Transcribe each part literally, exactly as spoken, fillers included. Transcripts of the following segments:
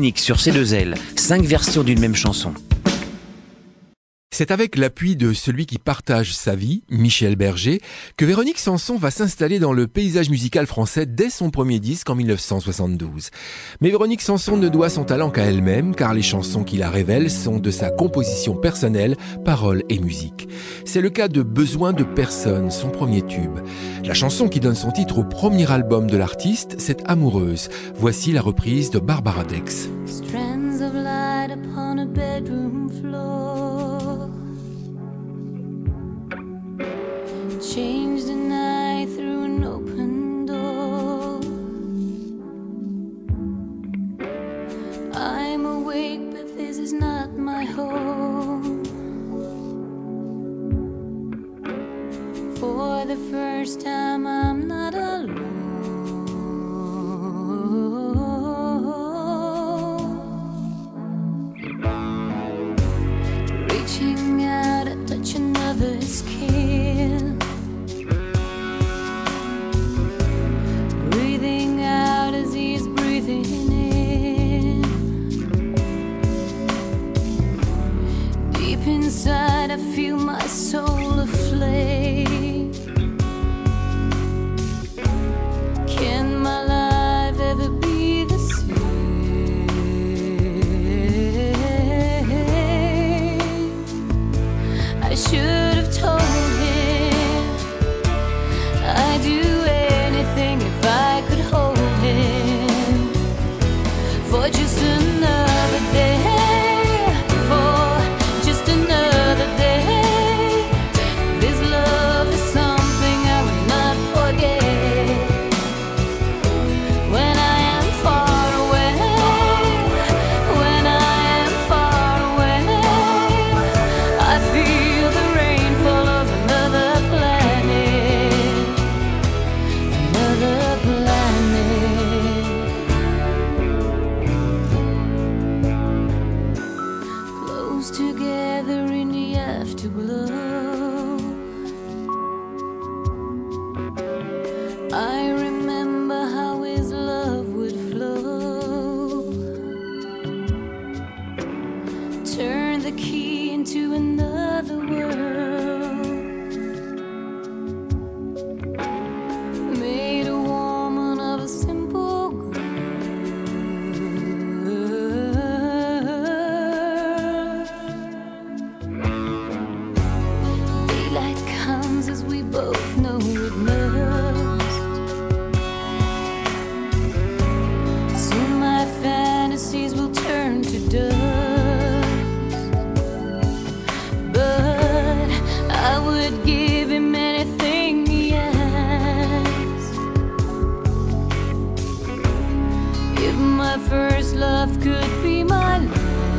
Véronique sur C deux L, cinq versions d'une même chanson. C'est avec l'appui de celui qui partage sa vie, Michel Berger, que Véronique Sanson va s'installer dans le paysage musical français dès son premier disque en dix-neuf cent soixante-douze. Mais Véronique Sanson ne doit son talent qu'à elle-même, car les chansons qui la révèlent sont de sa composition personnelle, paroles et musique. C'est le cas de Besoin de personne, son premier tube. La chanson qui donne son titre au premier album de l'artiste, c'est Amoureuse. Voici la reprise de Barbara Dex. Strands of light upon a bedroom floor. Change the night through an open door. I'm awake, but this is not my home. For the first time, I'm not alone. Reaching out to touch another's skin. Inside I feel my soul aflame. Can my life ever be the same? I should have told him I'd do anything if I could hold him for just another day. Together in the afterglow, I remember how his love would flow. Turn the key into another world. Made a woman of a simple girl. As we both know it must. Soon my fantasies will turn to dust. But I would give him anything he asked. If my first love could be my last.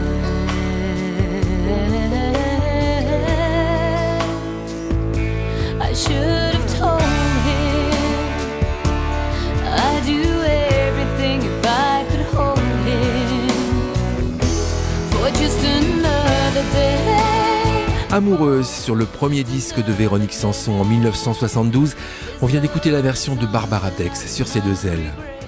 I should have told him I'd do everything if I could hold him for just another day. Amoureuse, sur le premier disque de Véronique Sanson en dix-neuf cent soixante-douze, on vient d'écouter la version de Barbara Dex sur C deux L.